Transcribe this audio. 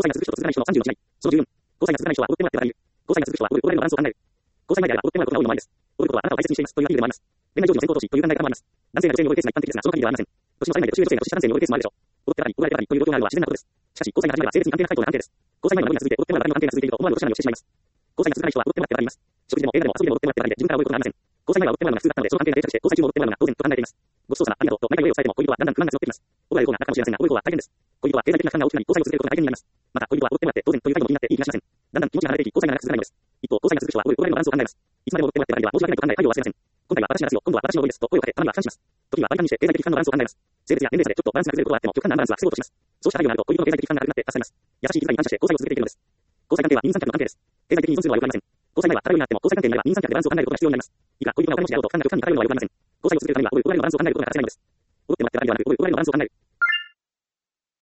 際が続く人と続かない人の31枚。その14。交際が続かない人は踊ってもらって笑う。交際が続く人は踊るのバランスを考える。交際前であれば踊ってもらうことが多いのもあるんです。踊ることはあなたを大切にしていますというアピールでもあります。恋愛成就の先行投資という考え方もあります。男性が女性に踊るケースが一般的ですが、その限りではありません。年の差以内で年上女性が年下男性に踊るケースもあるでしょう。踊ってばかり、踊られてばかりという状況があるのは自然なことです。しかし、交際が始まれば性別に関係な回答な関係です。交際前の恋が続いて踊ってもらうの関係が続いていると思わぬ落とし穴に落ちてしまいます。交際が続かない人は踊ってもらってばかりいます。食事でも映画でも遊びでも踊ってもらってばかりで自分から覚えることがありません。交際前は踊ってもらうのが普通だったので、その関係が定着して、交際中も踊ってもらうのが当然と考えています。ごちそうさま、ありがとうと毎回お礼を伝えても恋人はだんだん不満が募ってきます。踊られる方が楽かもしれませんが、踊る方は大変です。恋人は経済的な負担が大きくなり、交際を続けることが大変になります。また、恋人は踊ってもらって当然という態度も気になっていい気がしません。だんだん気持ちが離れていき、交際が長く続かないのです。一方、交際が続く人は踊るのバランスを考えます。いつまでも踊ってもらってばかりでは申し訳ないと考え態度を忘れません。今回は私の話を、今度は私の踊りですと声をかけ、たまには感謝します。時には割り勘にして経済的負担のバランスを考えます。性別や年齢差でちょっとバランスが崩れることはあっても、極端なバランスは防ごうとします。そうした配慮があると恋人の経済的負担がなくなって助かります。優しい気遣いに感謝して交際を続けていけるのです。交際関係は二人三脚の関係です。経済的に依存するのは良くありません。交際前は頼りになっても交際関係になれば二人三脚でバランスを考えることが必要になります。いくら恋人がお金持ちであろうと負担が極端に偏るのは良くありません。交際を続けるためには踊るのバランスを考えることが当たり前なのです。踊ってもらってばかりではなく、踊るのバランスを考える。